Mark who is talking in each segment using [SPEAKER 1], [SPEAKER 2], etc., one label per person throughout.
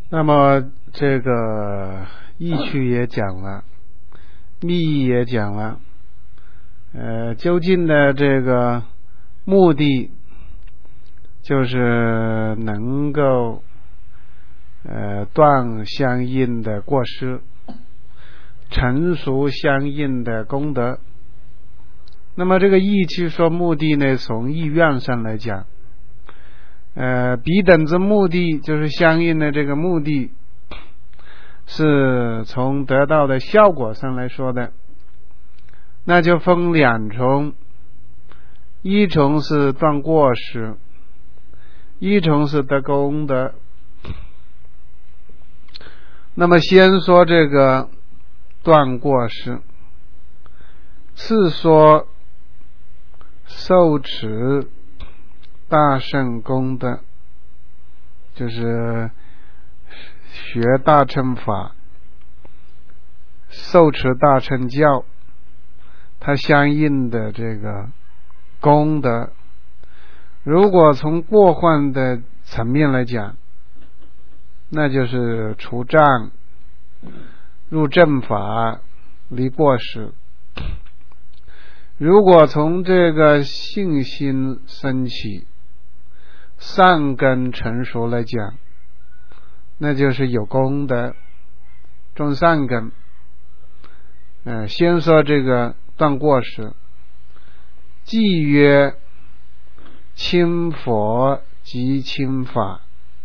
[SPEAKER 1] 那么这个意趣也讲了，密意也讲了，究竟的这个目的就是能够断相应的过失，成熟相应的功德。那么这个意趣说目的呢，从意愿上来讲，彼等之目的就是相应的这个目的，是从得到的效果上来说的，那就分两重，一重是断过失，一重是得功德。那么先说这个断过失，次说受持大乘功德，就是学大乘法，受持大乘教，它相应的这个功德。如果从过患的层面来讲，那就是除障、入正法、离过失。如果从这个信心升起、善根成熟来讲，那就是有功德，种善根。先说这个断过失，即曰轻佛及轻法，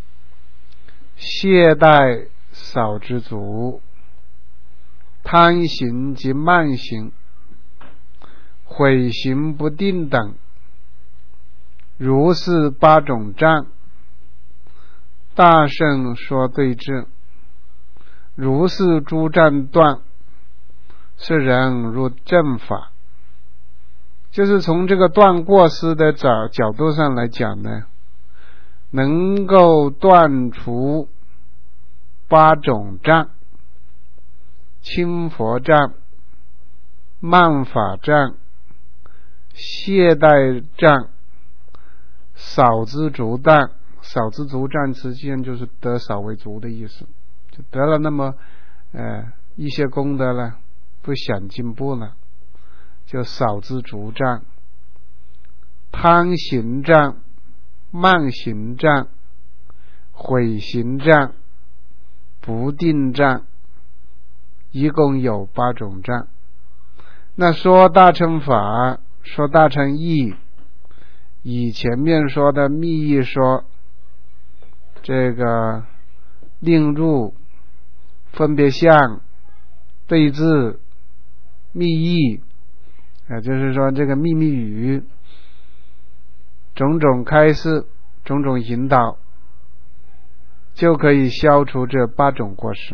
[SPEAKER 1] 懈怠少知足，贪行及慢行，悔行不定等，如是八种障，大圣说对治。如是诸障断，是人入正法。就是从这个断过失的角度上来讲呢，能够断除八种障：轻佛障、慢法障、懈怠障、少知足障。少知足障实际上就是得少为足的意思，就得了那么一些功德了，不想进步了，就少知足障。贪行障、慢行障、悔行障、不定障，一共有八种障。那说大乘法，说大乘义，以前面说的密意说，这个令入、分别相、对治、密意，就是说这个秘密语，种种开示，种种引导，就可以消除这八种过失。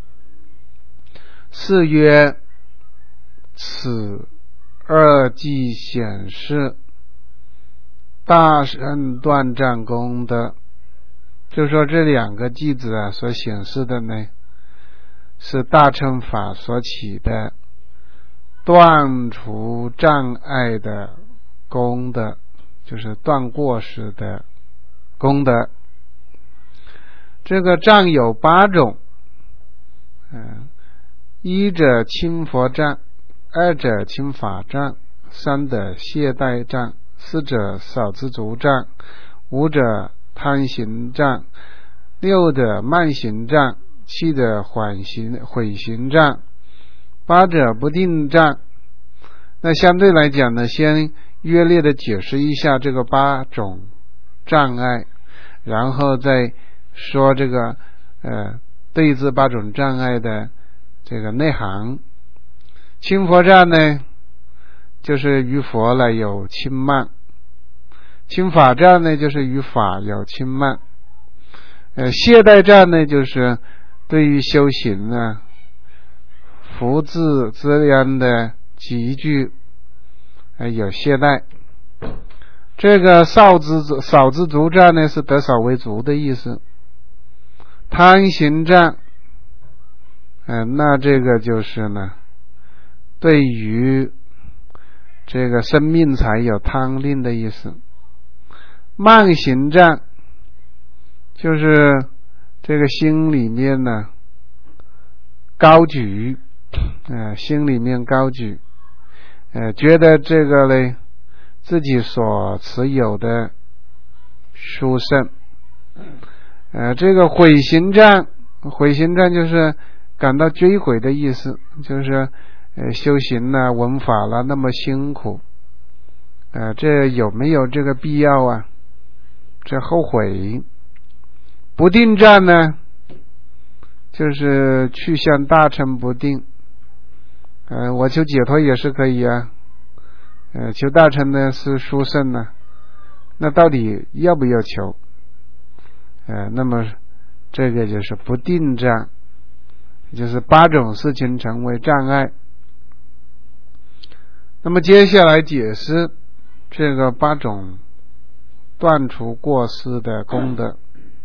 [SPEAKER 1] 是曰此二记显示大乘断障功德。就说这两个句子所显示的呢，是大乘法所起的断除障碍的功德，就是断过失的功德。这个障有八种，一者轻佛障，二者轻法障，三者懈怠障，四者少知足障，五者贪行障，六者慢行障，七者悔行障，八者不定障。那相对来讲呢，先约略的解释一下这个八种障碍，然后再说这个对治八种障碍的这个内涵。轻佛障呢，就是于佛了有轻慢；轻法障呢，就是于法有轻慢；懈怠障呢，就是对于修行呢福智资粮的集聚有懈怠。这个少知足障呢，是得少为足的意思。贪行障，那这个就是呢，对于这个生命才有贪吝的意思。慢行障就是这个心里面呢高举，心里面高举，觉得这个呢自己所持有的殊胜，这个毁行障就是感到追悔的意思，就是修行啦、闻法啦那么辛苦，这有没有这个必要啊？这后悔。不定障呢，就是去向大乘不定，我求解脱也是可以啊，求大乘呢是殊胜呢，那到底要不要求？那么这个就是不定障，就是8种事情成为障碍。那么接下来解释这个8种断除过失的功德。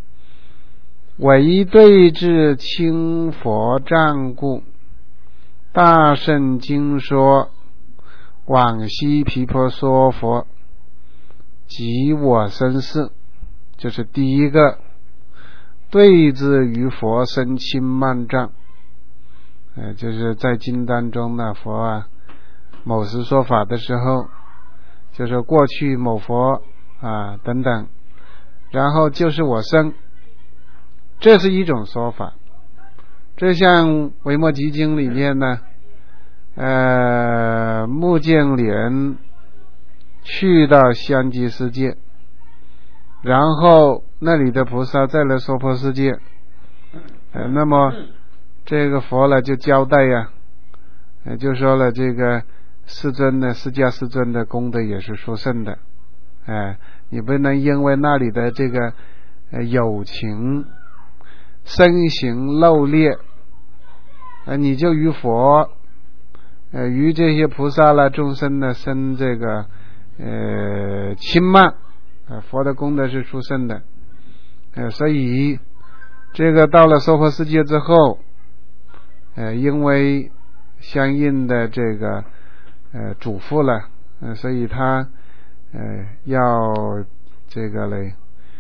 [SPEAKER 1] 唯对治清佛障故，大圣经说往昔毗婆娑佛及我生世，就是第一个对治于佛生轻慢障，就是在经当中呢，佛某时说法的时候，就是过去某佛等等，然后就是我生，这是一种说法。这像维摩诘经里面呢，目犍连去到香积世界，然后那里的菩萨在了娑婆世界，那么这个佛呢就交代就说了这个世尊呢，释迦世尊的功德也是殊胜的，你不能因为那里的这个有情身形陋劣，你就于佛于这些菩萨啦众生呢生这个轻慢，佛的功德是殊胜的，所以这个到了娑婆世界之后，因为相应的这个嘱咐了，所以他要这个嘞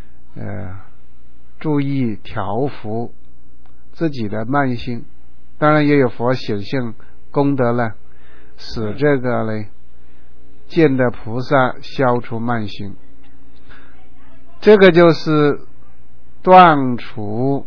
[SPEAKER 1] 注意调伏自己的慢心，当然也有佛显现功德了，使这个嘞见的菩萨消除慢心，这个就是断除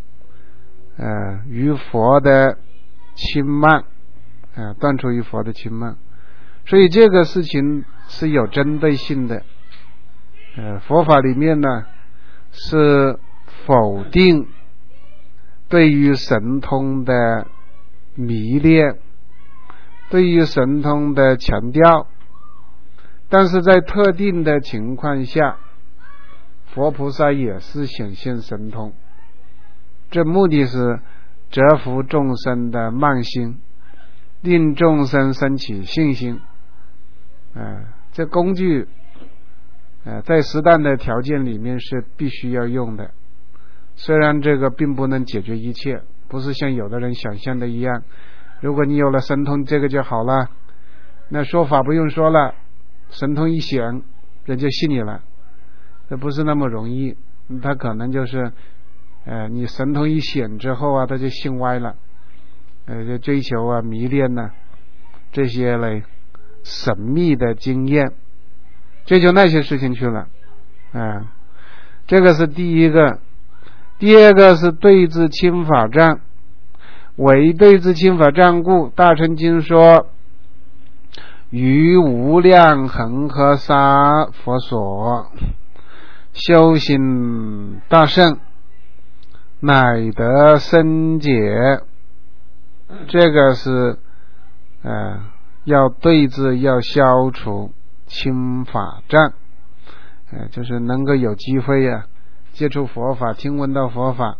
[SPEAKER 1] 于佛的轻慢，断除于佛的轻慢，所以这个事情是有针对性的。佛法里面呢是否定对于神通的迷恋，对于神通的强调，但是在特定的情况下，佛菩萨也是显现神通，这目的是折服众生的慢心，令众生升起信心。这工具在适当的条件里面是必须要用的，虽然这个并不能解决一切，不是像有的人想象的一样，如果你有了神通这个就好了，那说法不用说了，神通一显人就信你了，这不是那么容易，他可能就是你神通一显之后他就信歪了，就追求迷恋这些嘞神秘的经验，追求那些事情去了，这个是第一个。第二个是对治轻法障，为对治轻法障故，大乘经说于无量恒河沙佛所修行大圣，乃得生解。这个是要对治，要消除轻法障，就是能够有机会接触佛法，听闻到佛法，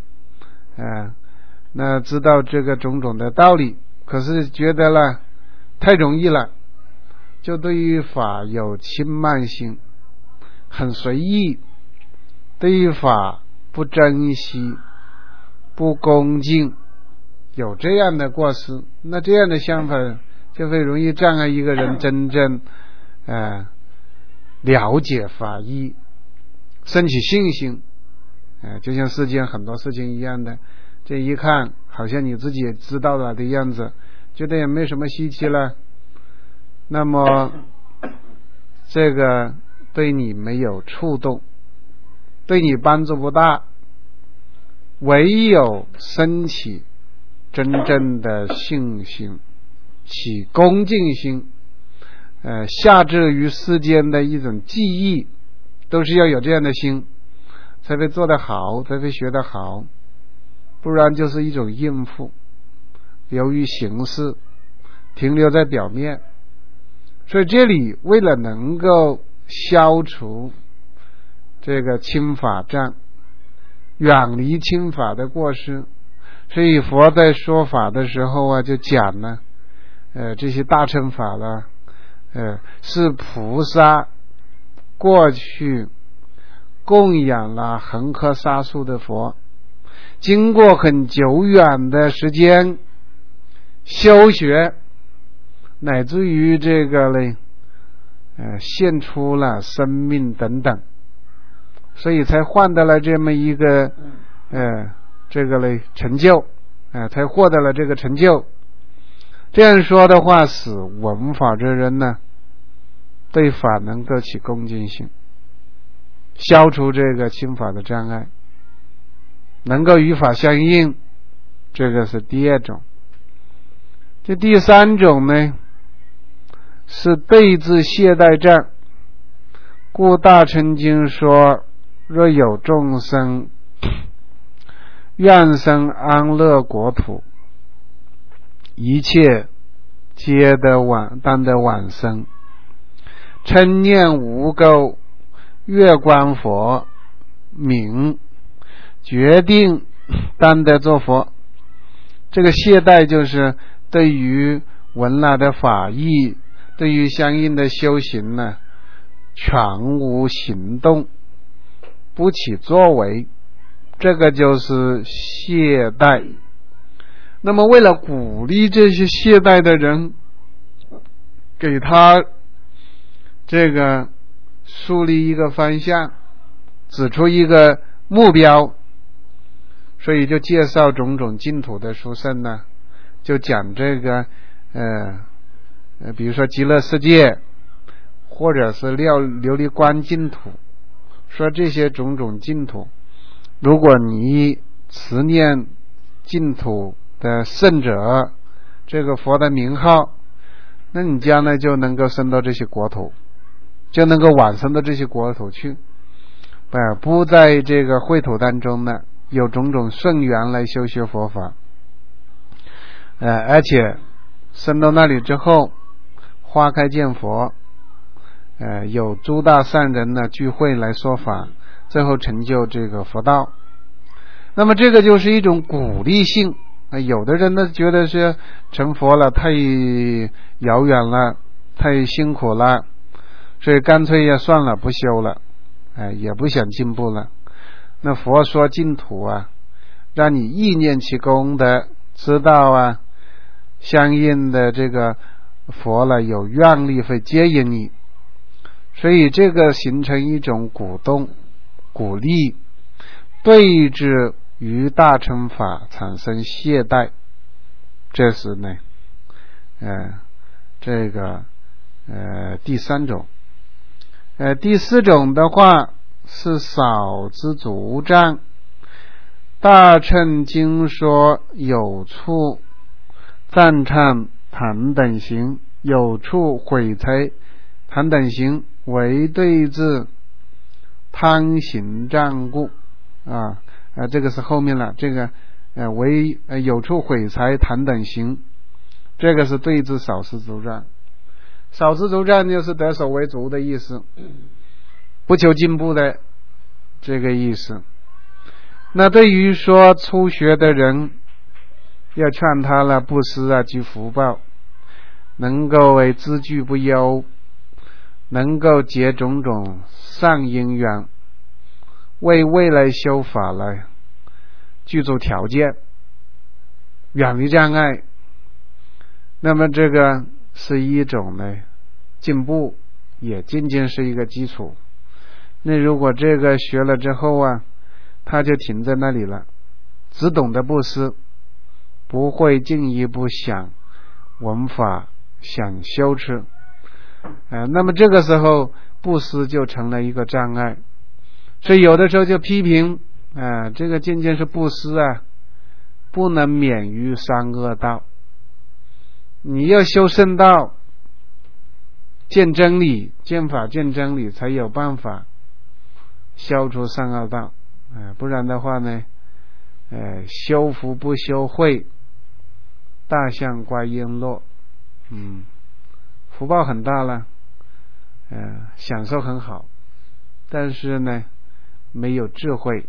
[SPEAKER 1] 那知道这个种种的道理，可是觉得了太容易了，就对于法有轻慢心，很随意，对于法不珍惜，不恭敬，有这样的过失，那这样的想法就会容易障碍一个人真正了解法义，升起信心， 就像世间很多事情一样的，这一看好像你自己也知道了的样子，觉得也没什么稀奇了，那么这个对你没有触动，对你帮助不大，唯有升起真正的信心，起恭敬心，下至于世间的一种记忆，都是要有这样的心，才会做得好，才会学得好，不然就是一种应付，流于形式，停留在表面。所以这里为了能够消除这个轻法障，远离轻法的过失，所以佛在说法的时候啊，就讲了这些大乘法了，是菩萨过去供养了恒河沙数的佛，经过很久远的时间修学，乃至于这个呢献出了生命等等，所以才换得了这么一个这个呢成就，才获得了这个成就。这样说的话，使闻法之人呢对法能够起恭敬心，消除这个轻法的障碍，能够与法相应，这个是第二种。这第三种呢，是对治懈怠障。故大乘经说，若有众生愿生安乐国土，一切皆当得往生，称念无垢，月观佛名，决定当得做佛。这个懈怠就是对于闻了的法义，对于相应的修行呢，全无行动，不起作为，这个就是懈怠。那么为了鼓励这些懈怠的人，给他这个树立一个方向，指出一个目标，所以就介绍种种净土的殊胜呢，就讲这个比如说极乐世界，或者是琉璃光净土，说这些种种净土，如果你持念净土的圣者这个佛的名号，那你将来就能够升到这些国土，就能够往生到这些国土去，不在这个秽土当中呢有种种顺缘来修学佛法，而且升到那里之后花开见佛，有诸大善人呢聚会来说法，最后成就这个佛道。那么这个就是一种鼓励性，有的人呢觉得是成佛了太遥远了，太辛苦了，所以干脆也算了，不修了，也不想进步了。那佛说净土啊，让你意念其功德，知道啊相应的这个佛了有愿力会接引你，所以这个形成一种鼓动鼓励，对治于大乘法产生懈怠，这是呢这个第三种。第四种的话是少知足障。大乘经说，有处赞叹谈等行，有处毁财谈等行，为对治贪行障故这个是后面了，这个为有处毁财谈等行，这个是对治少知足障。少知足障就是得手为足的意思，不求进步的这个意思。那对于说初学的人，要劝他了布施啊积福报，能够为资具不忧，能够结种种善因缘，为未来修法来具足条件，远离障碍。那么这个是一种呢进步，也仅仅是一个基础。那如果这个学了之后啊， 他就停在那里了，只懂得布施，不会进一步想闻法，想修持。那么这个时候布施就成了一个障碍，所以有的时候就批评这个渐渐是布施不能免于三恶道，你要修圣道，见真理，见法见真理，才有办法消除三恶道。不然的话呢，修福不修慧，大象观璎珞，福报很大了，享受很好，但是呢没有智慧，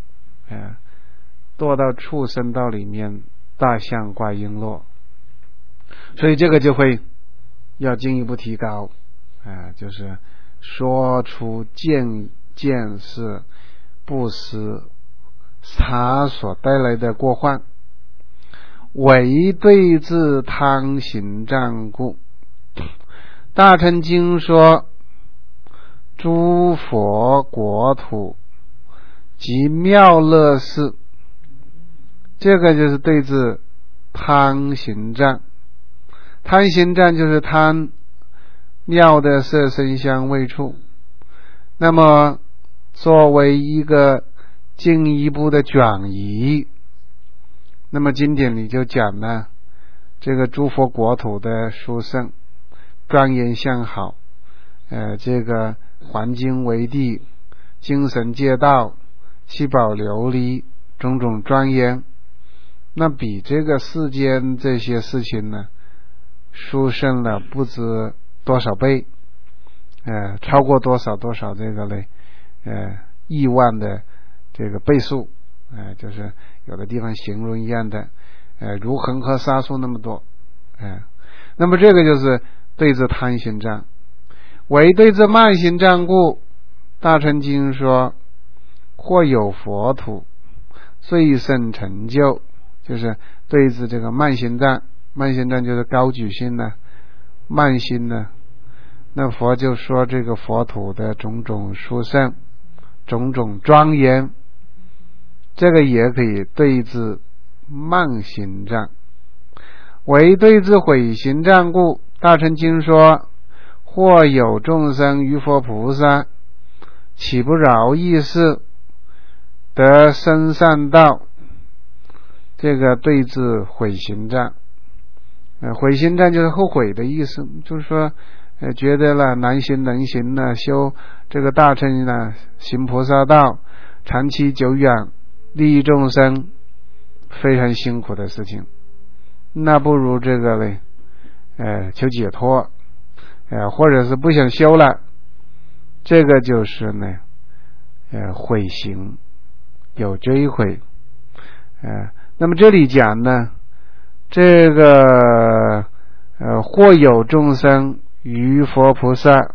[SPEAKER 1] 堕到畜生道里面，大象观璎珞，所以这个就会要进一步提高，就是说出见是布施他所带来的过患，唯对治贪行障故。大乘经说，诸佛国土及妙乐寺，这个就是对治贪行障。贪行障就是贪妙的色声香味触。那么作为一个进一步的转移，那么经典里就讲了这个诸佛国土的殊胜，庄严相好，这个环境为地，精神界道，七宝琉璃，种种庄严，那比这个世间这些事情呢殊胜了不知多少倍，超过多少这个嘞亿万的这个倍数，就是有的地方形容一样的，如恒河沙数那么多，那么这个就是对治贪行障。唯对治慢行障故，大乘经说，或有佛土最胜成就，就是对治这个慢行障。慢行障就是高举心呢，慢心呢，那佛就说这个佛土的种种殊胜，种种庄严，这个也可以对治慢行障。唯对治毁行障故，大乘经说，或有众生于佛菩萨岂不饶益事，得生善道，这个对治毁行障。毁行障就是后悔的意思，就是说觉得了难行能行呢，修这个大乘呢，行菩萨道，长期久远，利益众生，非常辛苦的事情，那不如这个嘞求解脱，或者是不想修了，这个就是呢毁行，有追悔。那么这里讲呢，这个或有众生于佛菩萨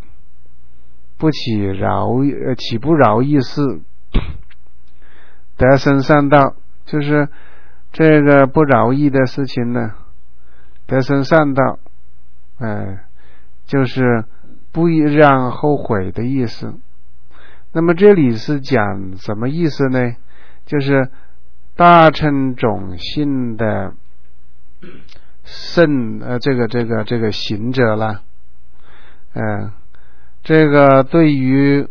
[SPEAKER 1] 岂不饶益事，得生善道，就是这个不饶益的事情呢，得生善道，就是不让后悔的意思。那么这里是讲什么意思呢？就是大乘种性的这个行者了，这个对于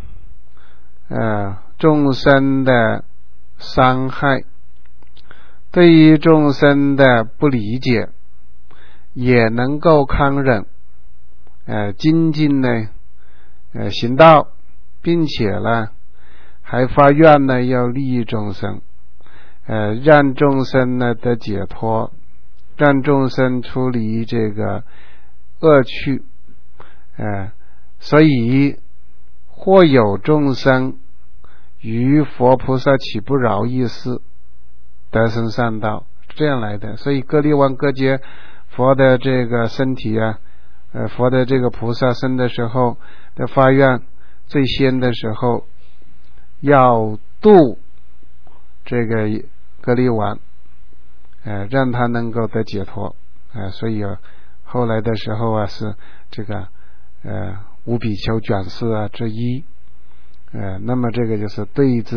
[SPEAKER 1] 众生的伤害，对于众生的不理解，也能够康忍，精进呢行道，并且呢还发愿呢要利益众生，让众生呢得解脱，让众生出离这个恶趣，所以或有众生于佛菩萨岂不饶益事，得生善道，这样来的。所以各力王各觉佛的这个身体佛的这个菩萨生的时候的发愿，最先的时候要度这个各力王，让他能够得解脱，所以后来的时候是这个五比丘卷世之一，那么这个就是对治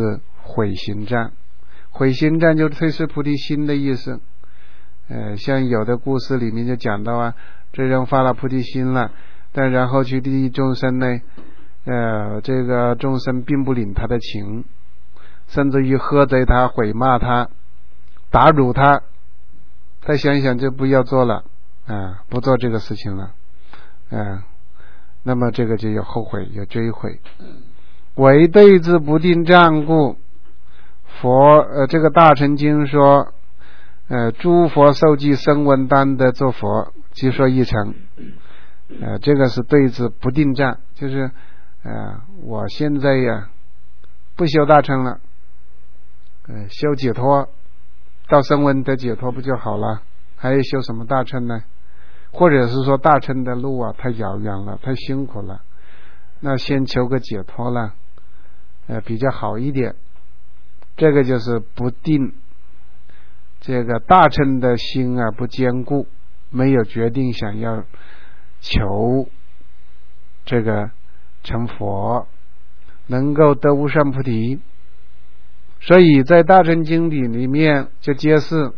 [SPEAKER 1] 毁心战。毁心战就退失菩提心的意思。像有的故事里面就讲到啊，这人发了菩提心了，但然后去地狱众生呢，这个众生并不领他的情，甚至于喝醉他、毁骂他、打辱他。再想一想就不要做了不做这个事情了那么这个就有后悔，有追悔。为对治不定障故，这个大乘经说诸佛受记声闻单得作佛，即说一乘。这个是对治不定障，就是我现在呀不修大乘了，修解脱，到声闻得解脱不就好了，还要修什么大乘呢？或者是说大乘的路啊太遥远了，太辛苦了，那先求个解脱了比较好一点。这个就是不定，这个大乘的心不坚固，没有决定想要求这个成佛，能够得无上菩提。所以在大乘经典里面就揭示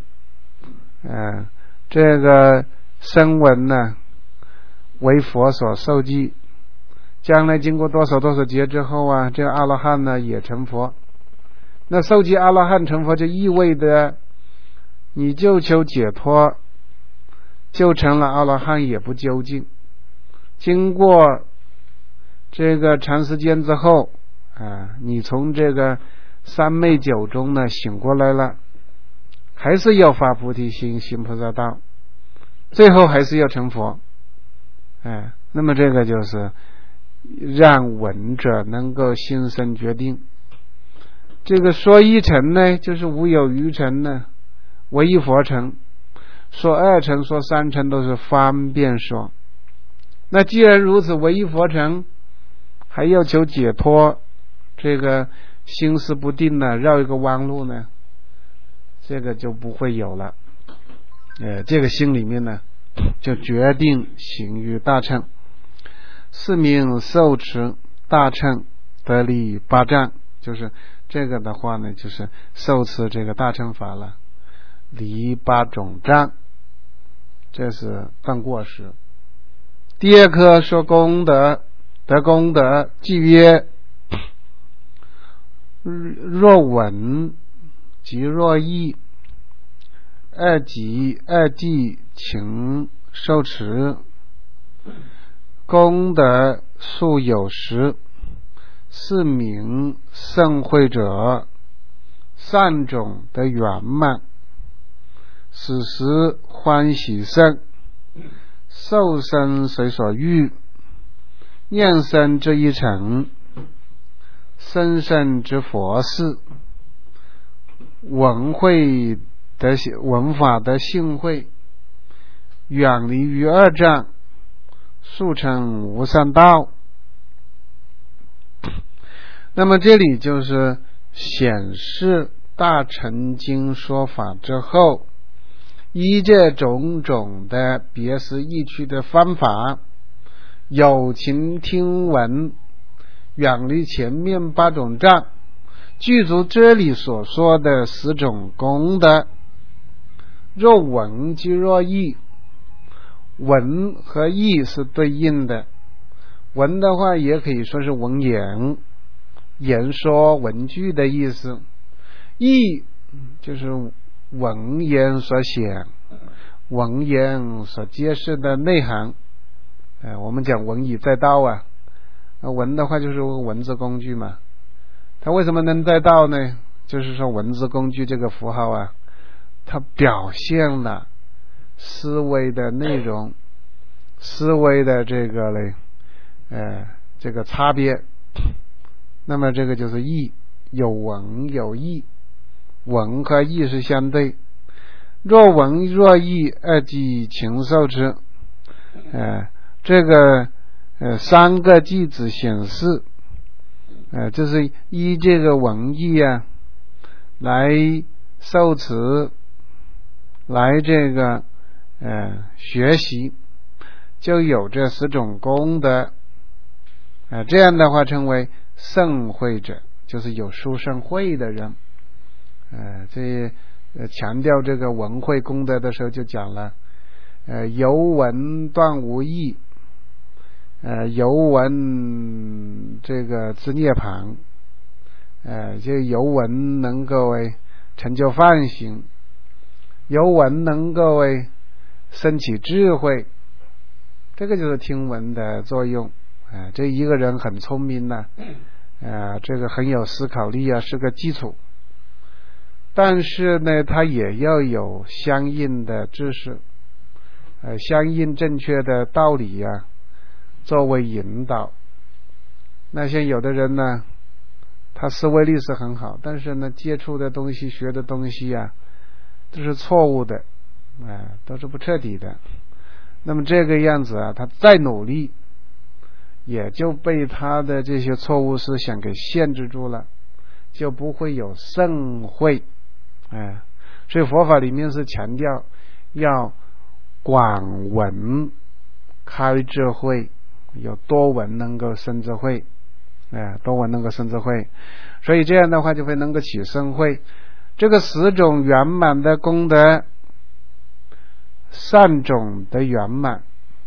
[SPEAKER 1] 这个声闻呢为佛所受记，将来经过多少劫之后这个阿罗汉呢也成佛。那受记阿罗汉成佛就意味着你就求解脱，就成了阿罗汉也不究竟。经过这个长时间之后你从这个三昧酒中呢醒过来了，还是要发菩提心，行菩萨道，最后还是要成佛那么这个就是让闻者能够心生决定。这个说一乘呢就是无有余乘呢唯一佛乘，说二乘说三乘都是方便说。那既然如此，唯一佛乘还要求解脱，这个心思不定呢，绕一个弯路呢，这个就不会有了这个心里面呢就决定行于大乘。是名受持大乘得离八障，就是这个的话呢就是受持这个大乘法了，离八种障，这是断过失。第二课说功德，得功德即曰若闻即若意，二即情受持，功德数有时，是名圣慧者，善种得圆满，此时欢喜甚，受生随所欲，念生之一乘，生生之佛事，闻法得性慧，远离于二障，速成无上道。那么这里就是显示大乘经说法之后，依这种种的别识意趣的方法，有情听闻，远离前面八种障，具足这里所说的10种功德。若闻即若意，闻和意是对应的，闻的话也可以说是闻言，言说文句的意思，意就是文言所显，文言所揭示的内涵我们讲文以载道文的话就是文字工具嘛，它为什么能载道呢？就是说文字工具这个符号它表现了思维的内容，思维的这个这个差别。那么这个就是义，有文有义，文和义是相对。若文若义，二即情受持。这个3个句子显示就是依这个文义来受持，来这个学习，就有这10种功德这样的话称为圣慧者， 就是有书生慧的人。这强调这个文慧功德的时候就讲了，由闻断无益，由闻这个知涅槃，就由闻能够成就梵行，由闻能够升起智慧，这个就是听闻的作用。这一个人很聪明呢，这个很有思考力啊，是个基础。但是呢，他也要有相应的知识，相应正确的道理啊，作为引导。那些有的人呢，他思维力是很好，但是呢，接触的东西、学的东西啊，都是错误的，都是不彻底的。那么这个样子啊，他再努力，也就被他的这些错误思想给限制住了，就不会有圣慧。所以佛法里面是强调要广闻开智慧，有多闻能够生智慧，多闻能够生智慧，所以这样的话就会能够起圣慧。这个10种圆满的功德，善种的圆满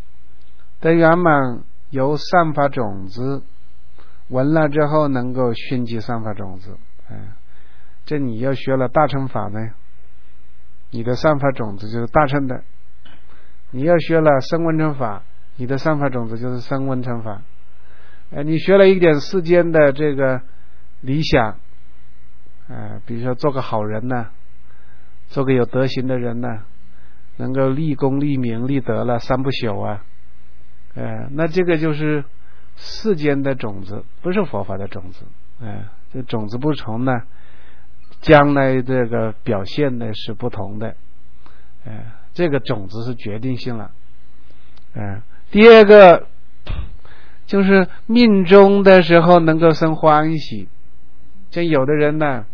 [SPEAKER 1] 由善法种子闻了之后能够熏集善法种子。这你要学了大乘法呢，你的善法种子就是大乘的；你要学了声闻乘法，你的善法种子就是声闻乘法。你学了一点世间的这个理想，比如说做个好人呢，做个有德行的人呢，能够立功立名立德了3不朽啊，那这个就是世间的种子，不是佛法的种子。这种子不同呢，将来这个表现呢是不同的。这个种子是决定性了。第二个就是命中的时候能够生欢喜。像有的人呢，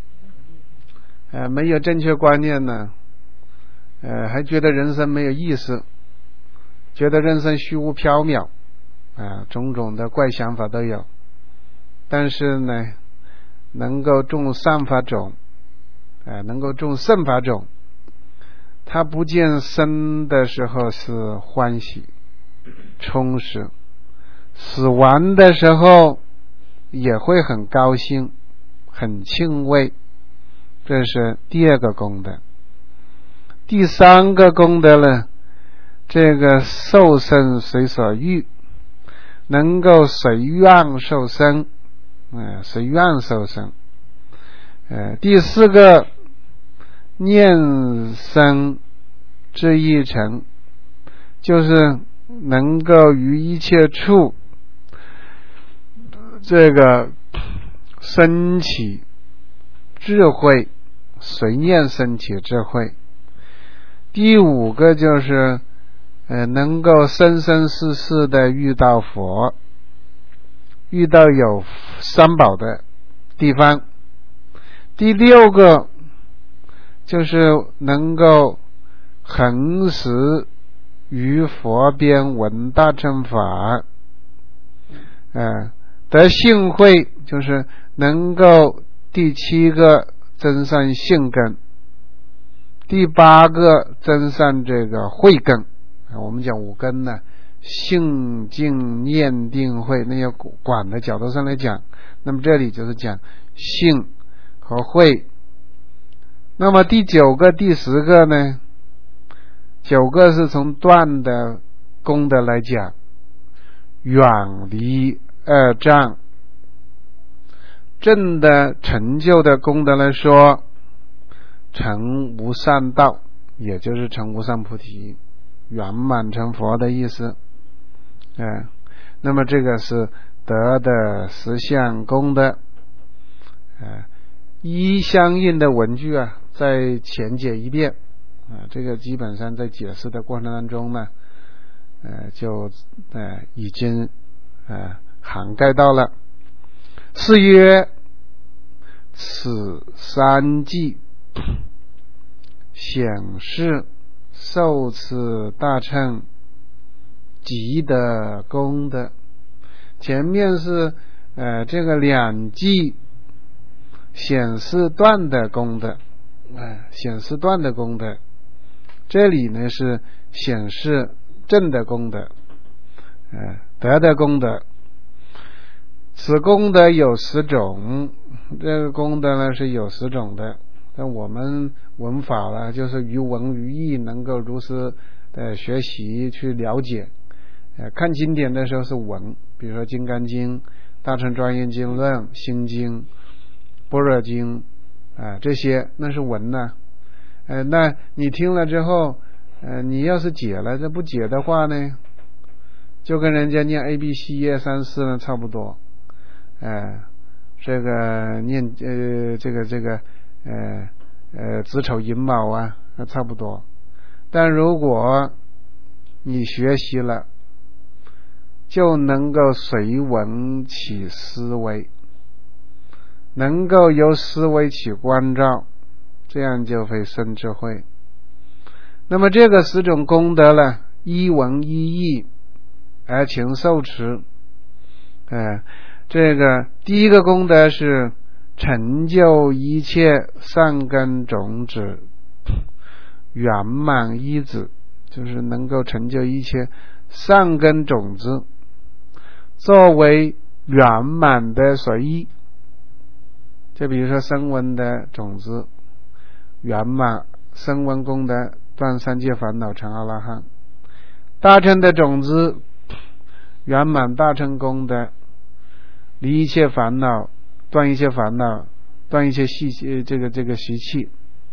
[SPEAKER 1] 没有正确观念呢，还觉得人生没有意思，觉得人生虚无缥缈，种种的怪想法都有。但是呢，能够种善法种，能够种圣法种，他不见生的时候是欢喜充实，死亡的时候也会很高兴很庆慰。这是第2个功德。第3个功德呢，这个受生随所欲，能够随愿受生，随愿受生。第4个念生至一成，就是能够于一切处这个升起智慧，随念升起智慧。第5个就是能够生生世世的遇到佛，遇到有三宝的地方。第6个就是能够恒时于佛边闻大乘法，得性慧，就是能够第7个增上性根，第8个增上这个慧根。我们讲5根呢，性静念定慧，那要广的角度上来讲，那么这里就是讲性和慧。那么第9个第10个呢，9个是从断的功德来讲，远离恶障。正的成就的功德来说，成无上道，也就是成无上菩提，圆满成佛的意思。那么这个是得的10项功德。依相应的文句再浅解一遍。这个基本上在解释的过程当中呢，就已经涵盖到了。是曰：此三际显示受持大乘即得功德。前面是这个2际显示断的功德，显示断的功德。这里呢是显示正的功德，德的功德。此功德有10种，这个功德呢是有10种的。但我们闻法呢，就是于文于义能够如实学习去了解。看经典的时候是闻，比如说《金刚经》、《大乘庄严经论》、《心经》、《般若经》这些那是闻呢。那你听了之后，你要是解了，这不解的话呢，就跟人家念 ABC 1、2、3、4呢差不多。这个念子丑寅卯啊，差不多。但如果你学习了，就能够随文起思维，能够由思维起观照，这样就会生智慧。那么这个10种功德呢，依文依义而勤受持。这个第一个功德是成就一切善根种子圆满依止，就是能够成就一切善根种子作为圆满的随意。就比如说声闻的种子圆满，声闻功德断3界烦恼成阿罗汉；大乘的种子圆满大乘功德离一切烦恼，断一切烦恼，断一切这个习气。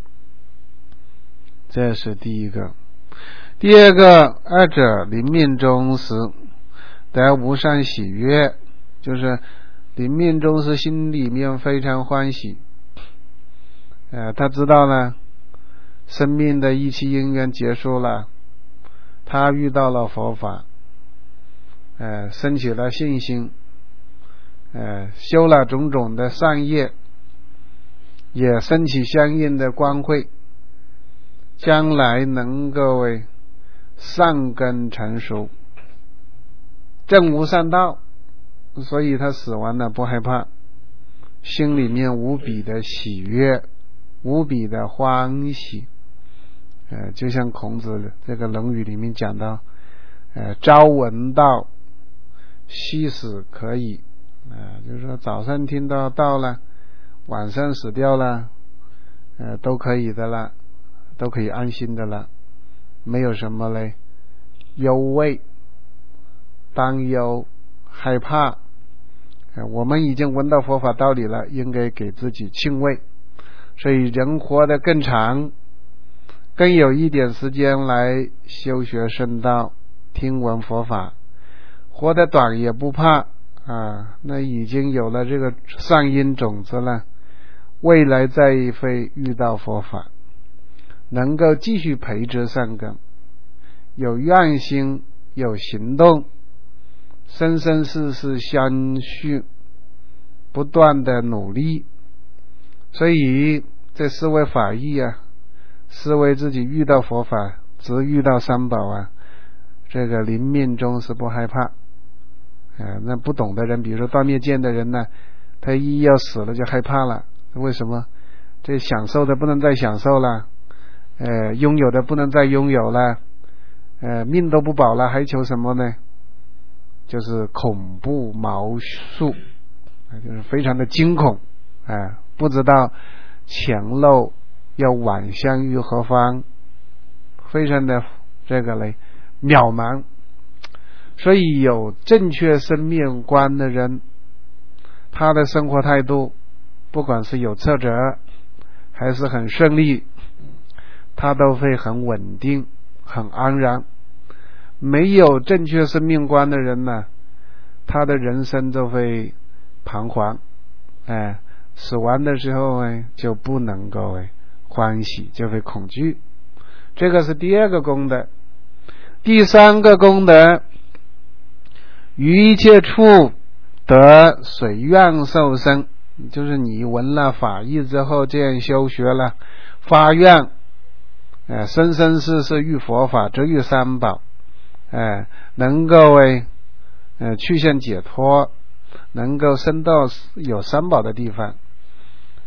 [SPEAKER 1] 这是第一个。第二个，二者临命终时得无上喜悦，就是临命终时心里面非常欢喜。他知道呢，生命的一期因缘结束了，他遇到了佛法，升起了信心，修了种种的善业，也升起相应的光慧，将来能够为善根成熟，证无上道，所以他死亡了不害怕，心里面无比的喜悦，无比的欢喜。就像孔子这个《论语》里面讲到，朝闻道，夕死可以。就是说早上听到道了，晚上死掉了，都可以的了，都可以安心的了，没有什么嘞忧畏、担忧、害怕。我们已经闻到佛法道理了，应该给自己敬畏，所以人活得更长，更有一点时间来修学圣道，听闻佛法。活得短也不怕那已经有了这个善因种子了，未来再会遇到佛法，能够继续培植善根，有愿心，有行动，生生世世相续，不断的努力。所以这思维法义思维自己遇到佛法，只遇到三宝这个临命终是不害怕。那不懂的人，比如说断灭见的人呢，他一要死了就害怕了。为什么？这享受的不能再享受了，拥有的不能再拥有了，命都不保了，还求什么呢？就是恐怖毛数，就是非常的惊恐，不知道前路要往向于何方，非常的这个嘞渺茫。所以有正确生命观的人，他的生活态度不管是有挫折还是很顺利，他都会很稳定很安然。没有正确生命观的人呢，他的人生就会彷徨，死亡的时候就不能够欢喜，就会恐惧。这个是第二个功德。第三个功德，于一切处得随愿受生，就是你闻了法义之后，这样修学了，发愿，生生世世遇佛法，则遇三宝，能够去向解脱，能够升到有三宝的地方，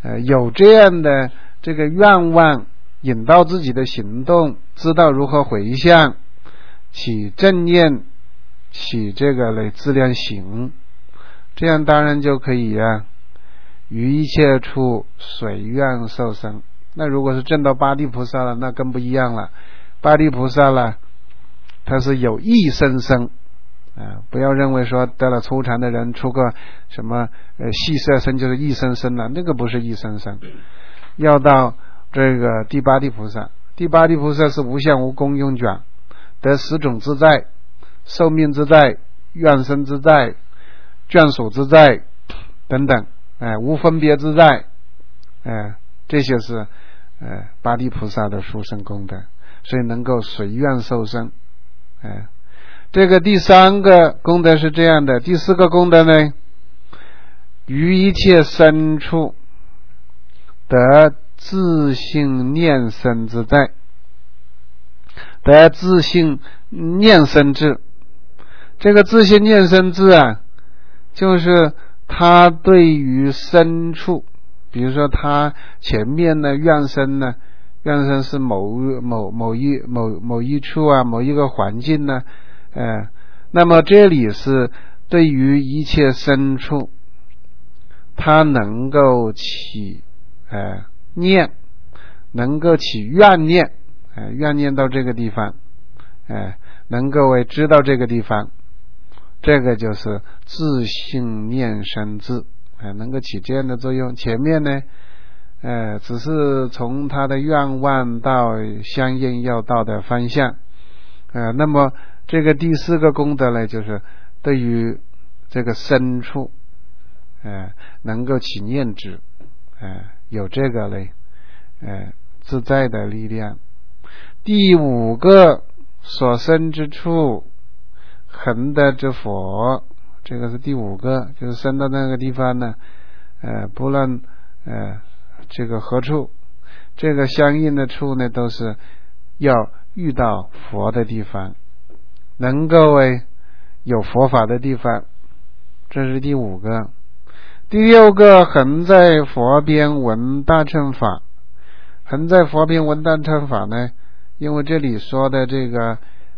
[SPEAKER 1] 有这样的这个愿望，引导自己的行动，知道如何回向，起正念，起这个来自量行，这样当然就可以于一切处随愿受生。那如果是证到八地菩萨了，那更不一样了。八地菩萨了，他是有意生生不要认为说得了初禅的人出个什么细色身就是一生生了，那个不是一生生。要到这个第八地菩萨，第八地菩萨是无相无功用转，得十种自在，寿命自在，愿生自在，眷属自在等等，无分别自在，这些是八地菩萨的殊胜功德，所以能够随愿受生。这个第三个功德是这样的。第四个功德呢，于一切身处得自性念身自在，得自性念身智。这个自性念身智就是他对于身处，比如说他前面的愿身呢，愿身是某一处某一个环境呢，那么这里是对于一切身处，他能够起念，能够起怨念，怨念到这个地方，能够知道这个地方，这个就是自性念身智，能够起这样的作用。前面呢只是从他的愿望到相应要到的方向，那么这个第四个功德呢，就是对于这个身处能够起念智，有这个嘞自在的力量。第五个所生之处恒得之佛，这个是第五个，就是生到那个地方呢不论这个何处，这个相应的处呢，都是要遇到佛的地方，能够有佛法的地方，这是第五个。第六个，恒在佛边闻大乘法。恒在佛边闻大乘法呢，因为这里说的这个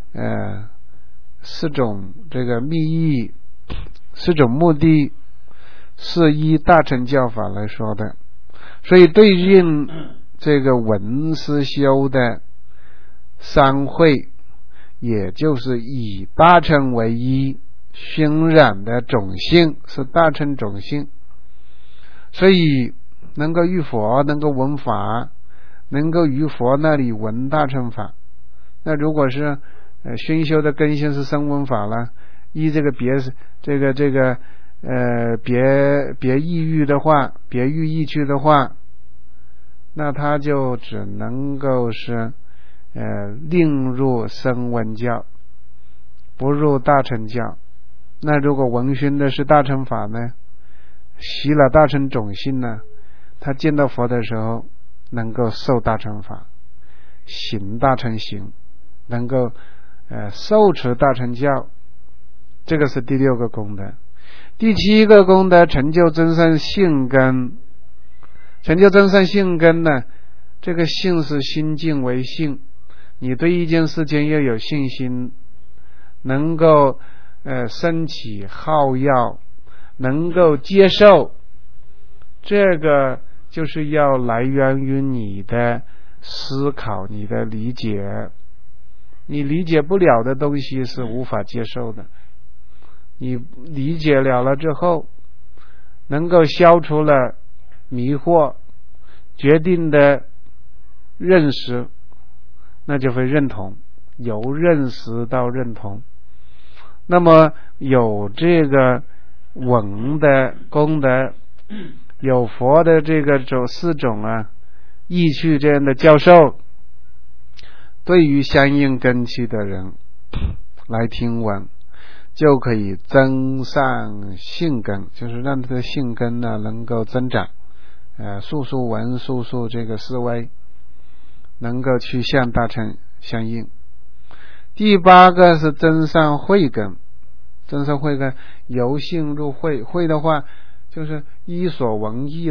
[SPEAKER 1] 四种这个密意，四种目的是依大乘教法来说的，所以对应这个闻思修的三会，也就是以大乘为一，熏染的种性是大乘种性，所以能够遇佛，能够闻法，能够于佛那里闻大乘法。那如果是熏修的根性是声闻法了，依这个别意欲的话，别欲意趣的话，那他就只能够是另入声闻教，不入大乘教。那如果闻熏的是大乘法呢，习了大乘种性呢，他见到佛的时候能够受大乘法，行大乘行，能够受持大乘教，这个是第六个功德。第七个功德，成就真善性根。成就真善性根呢，这个性是心境为性，你对一件事情要有信心，能够升起好要，能够接受，这个就是要来源于你的思考，你的理解。你理解不了的东西是无法接受的，你理解了之后，能够消除了迷惑，决定的认识，那就会认同，由认识到认同。那么有这个闻的功德，有佛的这个四种意趣这样的教授，对于相应根器的人来听闻，就可以增上性根，就是让他的性根呢能够增长，速速闻，速速这个思维，能够去向大乘相应。第八个是增上慧根。增上慧根由性入慧，慧的话就是依所闻意了，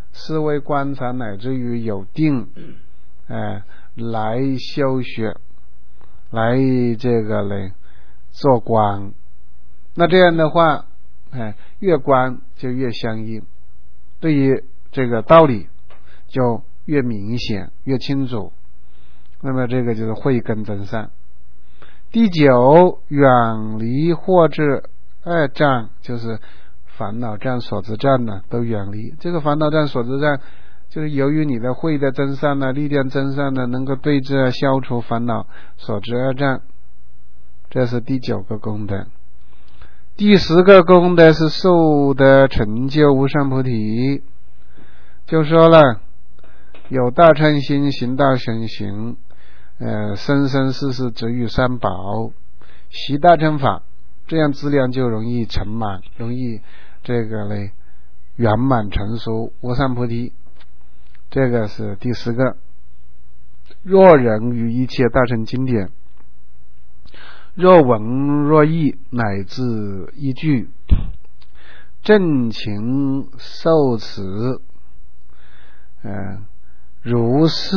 [SPEAKER 1] 思维观察乃至于有定，来修学，来这个呢做观。那这样的话，越观就越相应，对于这个道理就越明显越清楚。那么这个就是慧根增上。第九，远离惑至二障，就是烦恼障、所知障呢，都远离。这个烦恼障、所知障，就是由于你的慧的增上呢，力量增上呢，能够对治消除烦恼所知二障，这是第9个功德。第10个功德是受得成就无上菩提，就说了有大乘心，行大乘行，生生世世只遇三宝，习大乘法，这样资粮就容易成满，容易这个呢圆满成熟无上菩提。这个是第10个。若人于一切大乘经典，若闻若译，乃至一句，正情受持，如是，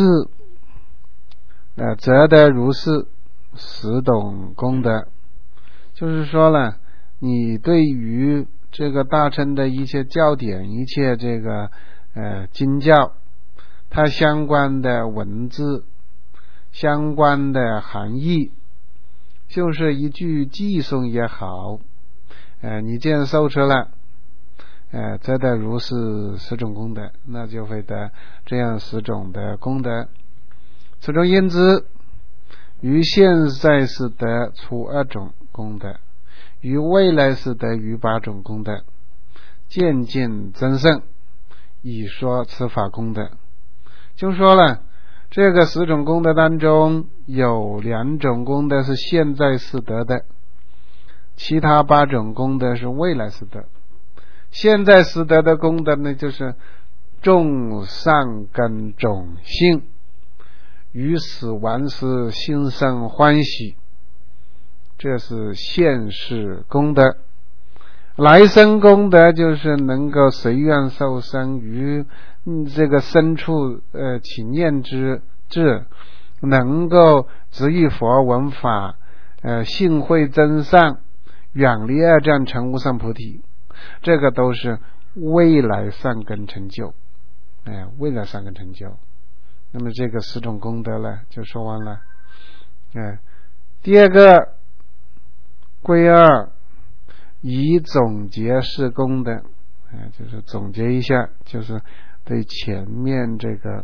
[SPEAKER 1] 则得如是10种功德。就是说呢，你对于这个大乘的一切教典，一切这个经教，它相关的文字，相关的含义，就是一句寄诵也好，你这样受持了，则得如是10种功德，那就会得这样10种的功德。此中应知，于现在是得出2种功德，于未来是得于8种功德，渐渐增盛，以说此法功德。就说了，这个10种功德当中，有2种功德是现在是得的，其他8种功德是未来是得。现在是得的功德呢，就是种善根种性，于死亡时心生欢喜，这是现世功德。来生功德就是能够随愿受生，于这个深处起念之智，能够执遇佛闻法，信慧增上，远离二障，成无上菩提。这个都是未来善根成就，未来善根成就。那么这个10种功德呢，就说完了。第2个归2，以总结是功德，就是总结一下，就是对前面这个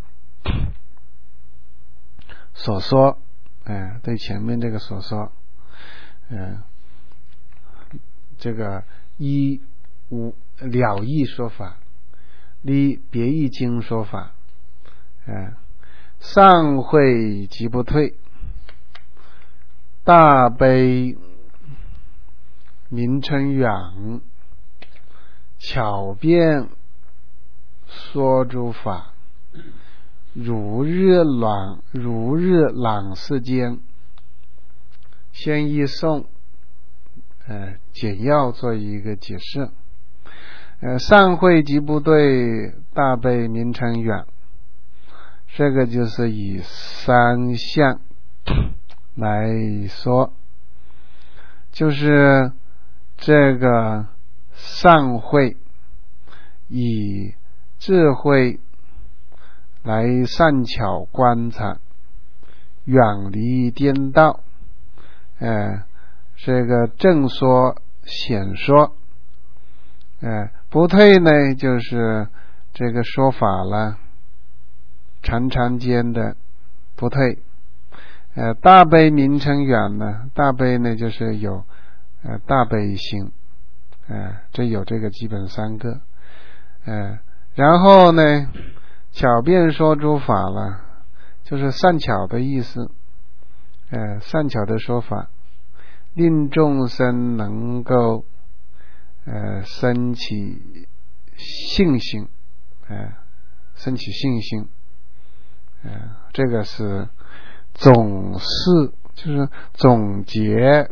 [SPEAKER 1] 所说，对前面这个所说，这个一无了义说法，离别义经说法，上会即不退，大悲名称远，巧辩说诸法，如日朗世间。先一诵简要做一个解释。上会即不对，大悲名称远，这个就是以3项来说，就是这个上会以智慧来善巧观察，远离颠倒，这个正说显说，不退呢，就是这个说法了，常常间的不退。大悲名称远呢，大悲呢就是有大悲心，这有这个基本3个。然后呢，巧辩说诸法了，就是善巧的意思，善巧的说法，令众生能够升起信心，升起信心，这个是总是就是总结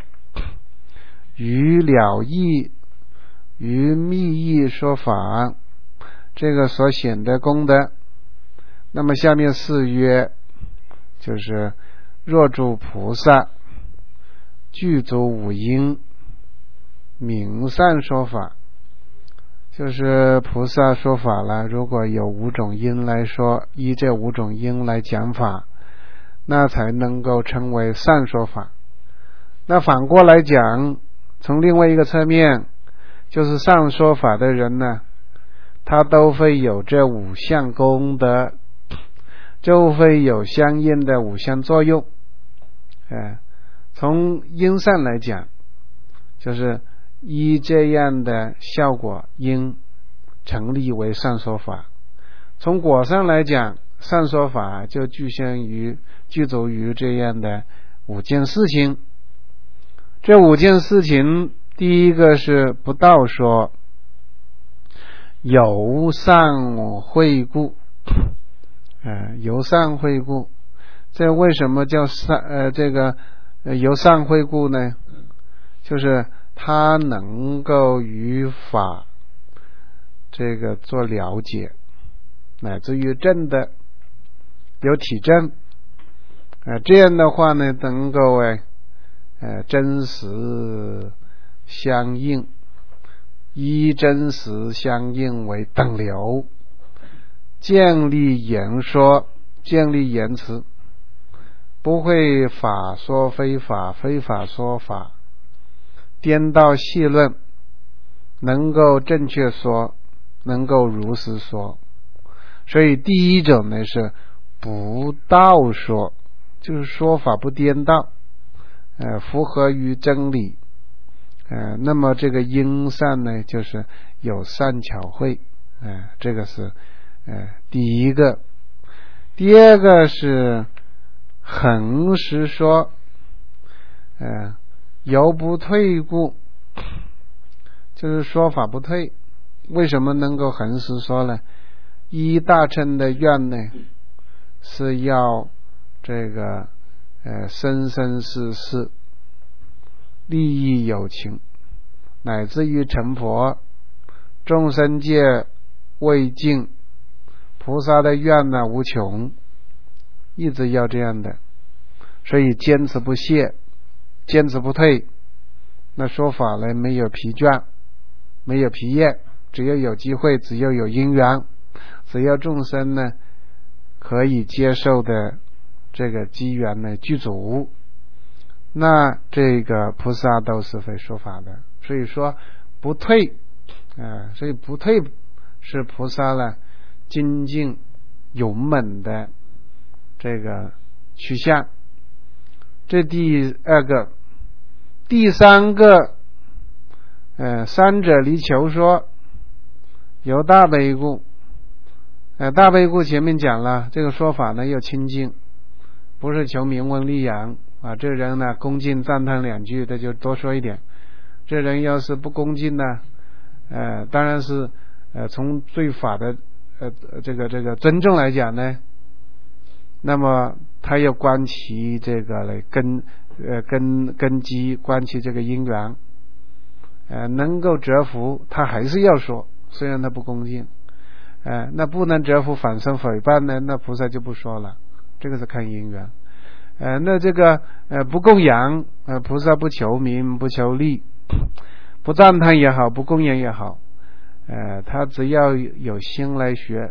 [SPEAKER 1] 于了义于密意说法， 这个所显的功德。那么下面4曰，就是若诸菩萨具足5因，名善说法，就是菩萨说法了，如果有5种因来说，依这5种因来讲法，那才能够称为善说法。那反过来讲，从另外一个侧面，就是善说法的人呢，他都会有这5项功德，就会有相应的5项作用。从因上来讲，就是依这样的效果因成立为善说法。从果上来讲，善说法就具足于这样的5件事情。这5件事情，第一个是不道说，由善慧故。由善慧故，这为什么叫由善慧故呢？就是他能够与法这个做了解，乃至于证的有体证，这样的话呢，能够真实相应，依真实相应为等流，建立言说，建立言辞，不会法说非法，非法说法，颠倒戏论，能够正确说，能够如实说。所以第一种呢是不倒说，就是说法不颠倒，符合于真理。那么这个因善呢，就是有善巧慧，这个是第一个。第二个是恒实说，犹不退故，就是说法不退。为什么能够恒实说呢？依大乘的愿呢，是要这个生生世世利益有情，乃至于成佛，众生界未尽，菩萨的愿呢无穷，一直要这样的。所以坚持不懈，坚持不退，那说法呢没有疲倦，没有疲厌，只要有机会，只要有因缘，只要众生呢可以接受的这个机缘呢具足，那这个菩萨都是会说法的。所以说不退，所以不退是菩萨呢精进勇猛的这个趋向。这第二个。第三个，三者离求说，由大悲故。大悲故前面讲了，这个说法呢要清净，不是求名闻利养啊。这人呢恭敬赞叹2句，他就多说一点。这人要是不恭敬呢，当然是从对法的这个尊重来讲呢，那么他要观其这个来根基，观其这个因缘，能够折服，他还是要说，虽然他不恭敬。那不能折服反生诽谤呢，那菩萨就不说了，这个是看因缘。那这个不供养，菩萨不求名不求利，不赞叹也好，不供养也好，他只要有心来学，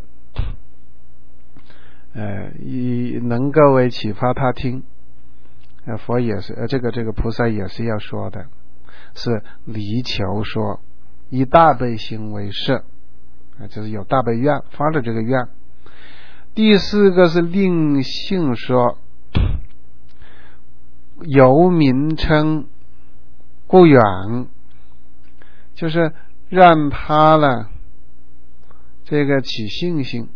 [SPEAKER 1] 能够为启发他听，佛也是这个菩萨也是要说的，是离求说，以大悲心为摄，就是有大悲愿，发了这个愿。第四个是令性说，由名称故远，就是让他呢这个起信心，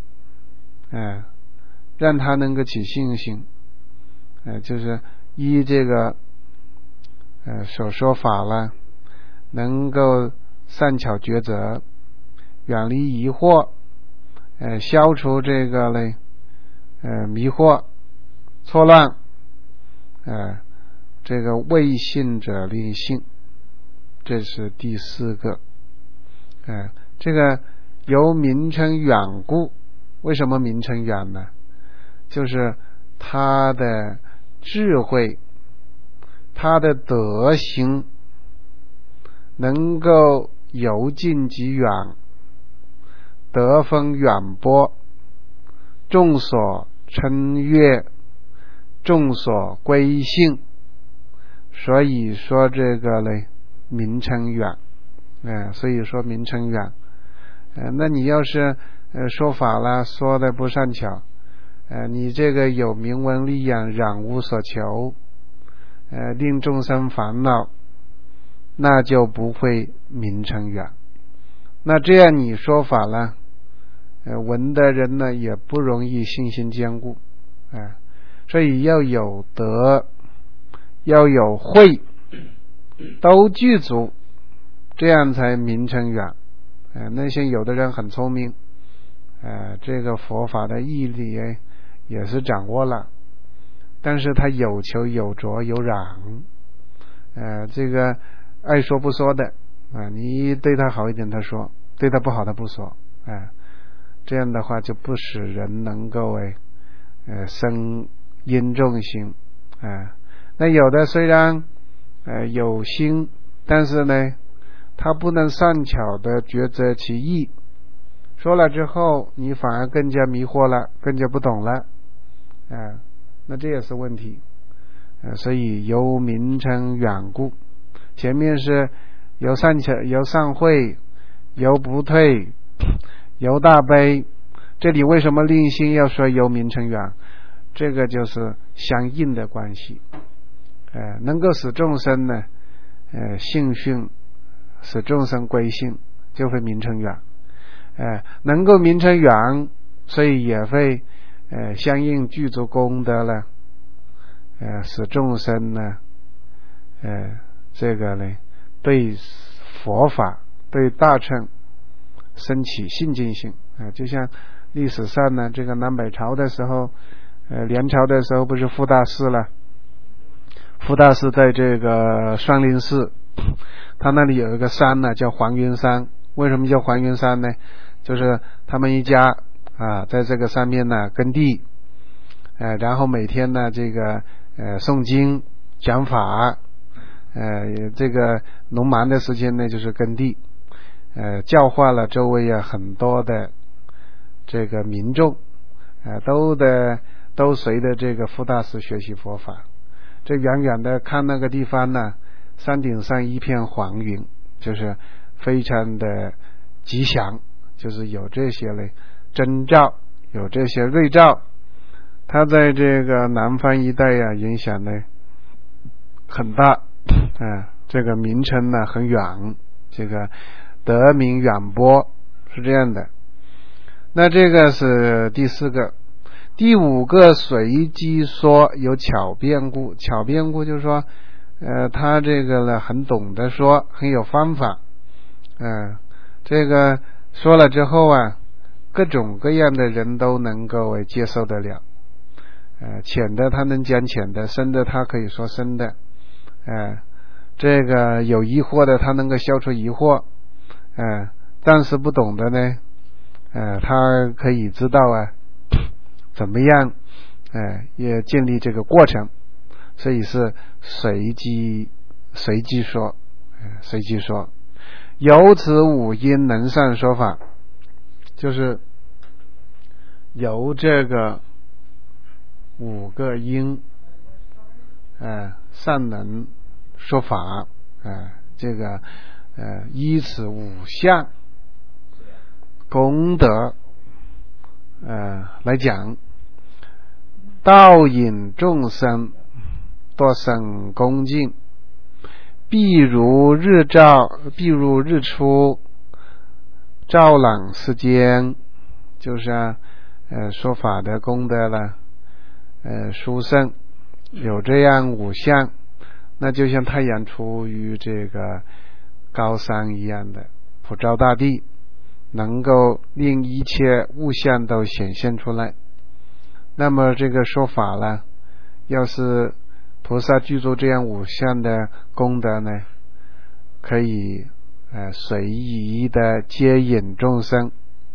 [SPEAKER 1] 让他能够起信心，就是依这个所说法了，能够善巧抉择，远离疑惑，消除这个呢迷惑错乱，这个未信者令信，这是第四个。这个由名称远故。为什么名称远呢？就是他的智慧，他的德行能够由近及远，德风远播，众所称悦，众所归信，所以说这个呢名称远。所以说名称远。那你要是说法了，说的不善巧，你这个有名闻利养，染无所求，令众生烦恼，那就不会名称远。那这样你说法了，闻的人呢也不容易信心坚固。所以要有德，要有慧，都具足，这样才名称远。那些有的人很聪明，这个佛法的义理也是掌握了，但是他有求有着有嚷，这个爱说不说的，你对他好一点他说，对他不好他不说，这样的话就不使人能够生殷重心。那有的虽然有心，但是呢他不能善巧的抉择其意，说了之后你反而更加迷惑了，更加不懂了，那这也是问题。所以由名称远故，前面是由善巧，由善慧，由不退，由大悲，这里为什么令心要说由名称远？这个就是相应的关系。能够使众生呢信训，使众生归信，就会名称远。能够名称远，所以也会相应具足功德了，使众生呢这个呢对佛法对大乘升起信敬性。就像历史上呢这个南北朝的时候，元朝的时候不是傅大师了，傅大师在这个双林寺，他那里有一个山呢叫黄云山。为什么叫黄云山呢？就是他们一家在这个上面呢耕地，然后每天呢这个诵经讲法，这个农忙的时间呢就是耕地，教化了周围很多的这个民众，都随着这个傅大师学习佛法。这远远的看那个地方呢，山顶上一片黄云，就是非常的吉祥，就是有这些嘞征兆，有这些瑞兆。它在这个南方一带影响呢很大，这个名称呢很远，这个德名远播，是这样的。那这个是第四个。第五个随机说有巧辩故。巧辩故就是说他这个呢很懂得说，很有方法，这个说了之后各种各样的人都能够接受得了。浅的他能讲浅的，深的他可以说深的，这个有疑惑的他能够消除疑惑，暂时不懂的呢他可以知道怎么样也建立这个过程。所以是随机说，随机说。由此五因能善说法，就是由这个五个因善能说法，这个依此五项功德来讲，道引众生多生恭敬，必如日出照朗世间，就是说法的功德了，殊胜，有这样五项，那就像太阳出于这个高山一样的普照大地，能够令一切物象都显现出来。那么这个说法呢，要是菩萨具足这样五项的功德呢，可以随意的接引众生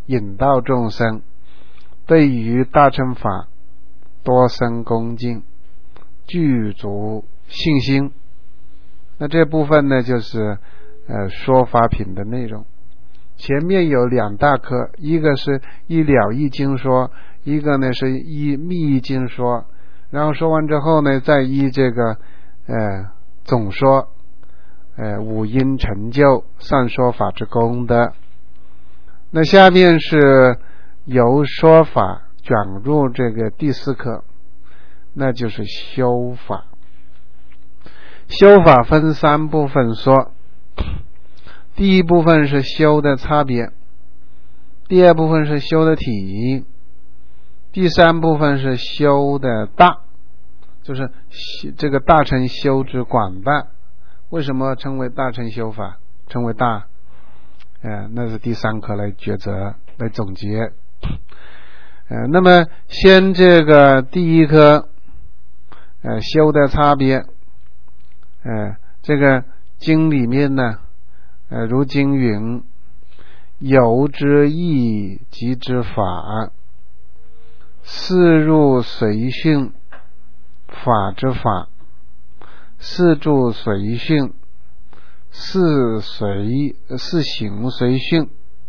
[SPEAKER 1] 引导众生对于大乘法多生恭敬，具足信心。那这部分呢，就是说法品的内容。前面有2大科，一个是依了义经说，一个呢是依密义经说，然后说完之后呢，再依这个总说五因成就善说法之功德。那下面是由说法转入这个第4科，那就是修法。修法分3部分说，第一部分是修的差别，第二部分是修的体，第3部分是修的大，就是这个大乘修之广大。为什么称为大乘修法，称为大？那是第3课来抉择来总结。那么先这个第1课修的差别。这个经里面呢，如经云：有之义即之法，是入随训，法之法；是住随训，是行随训。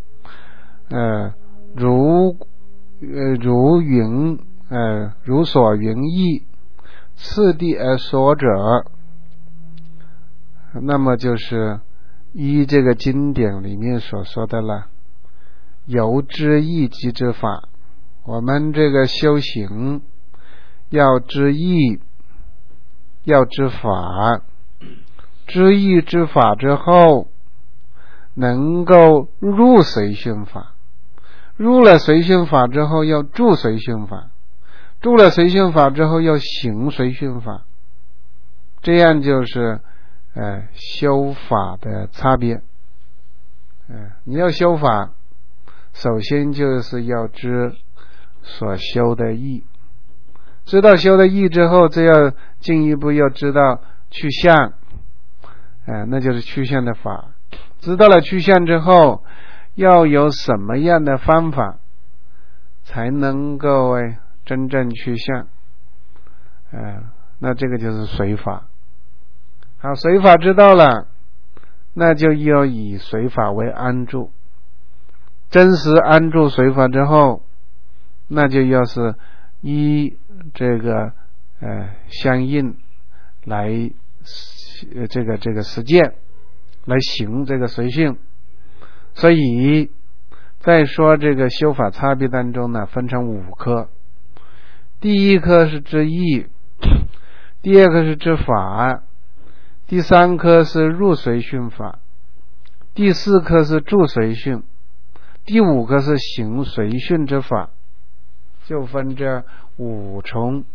[SPEAKER 1] 如所云义，次第而说者。那么就是依这个经典里面所说的了，由之义即之法。我们这个修行要知义，要知法，知义知法之后，能够入随训法，入了随训法之后要住随训法，住了随训法之后要行随训法。这样就是修法的差别。你要修法，首先就是要知所修的义，知道修的义之后，这要进一步要知道去向，那就是去向的法。知道了去向之后，要有什么样的方法才能够真正去向，那这个就是随法。好，随法知道了，那就要以随法为安住。真实安住随法之后，那就要是依这个相应来这个实践，来行这个随训。所以在说这个修法差别当中呢，分成5科。第1科是知义，第2科是知法，第3科是入随训法，第4科是住随训，第5科是行随训之法。就分这5重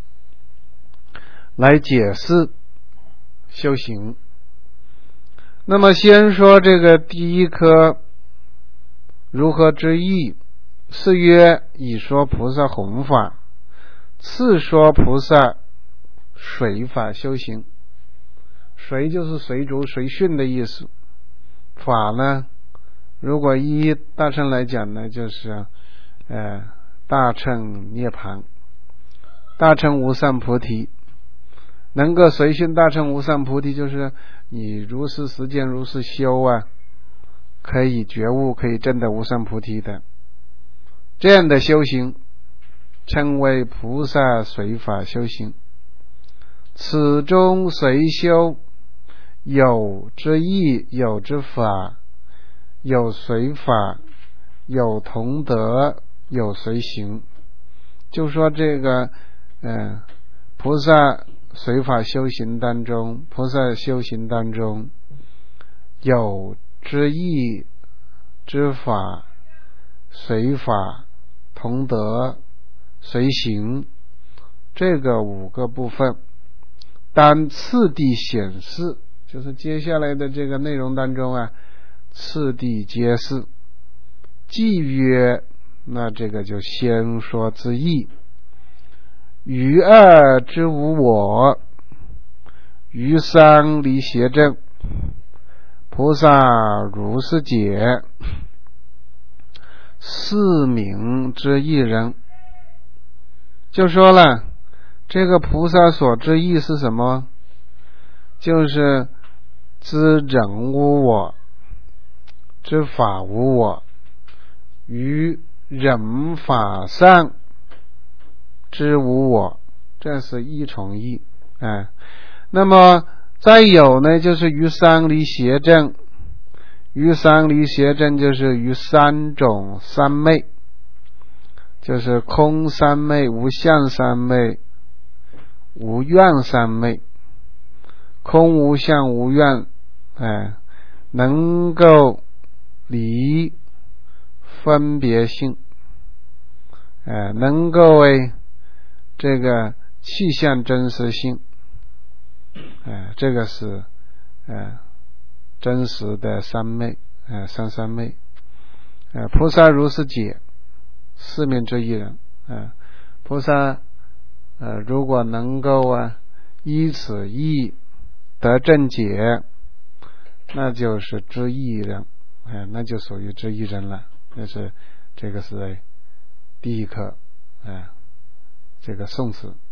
[SPEAKER 1] 来解释修行。那么先说这个第1科如何知义，是曰以说菩萨弘法，次说菩萨随法修行。随就是随逐随训的意思，法呢，如果依大乘来讲呢，就是大乘涅槃，大乘无上菩提。能够随训大乘无上菩提，就是你如是实践如是修可以觉悟，可以证得无上菩提的。这样的修行称为菩萨随法修行。此中随修有之义，有之法，有随法，有同德，有随行。就说这个菩萨随法修行当中，菩萨修行当中有知义、知法、随法、同德、随行，这个5个部分，当次第显示，就是接下来的这个内容当中次第揭示。既曰，那这个就先说之义。于2之无我，于3离邪正，菩萨如是解。 四名之一人。就说了，这个菩萨所知意是什么？就是知人无我，知法无我，于人法上知无我，这是一重义。那么再有呢，就是于三离邪正。于三离邪正就是于三种三昧，就是空三昧、无相三昧、无愿三昧。空无相无愿，能够离分别性，能够为这个气象真实性，这个是真实的三昧，三昧。菩萨如是解，四名之一人。菩萨如果能够依此义得正解，那就是知义人，那就属于知义人了。这个是第一课，这个宋词。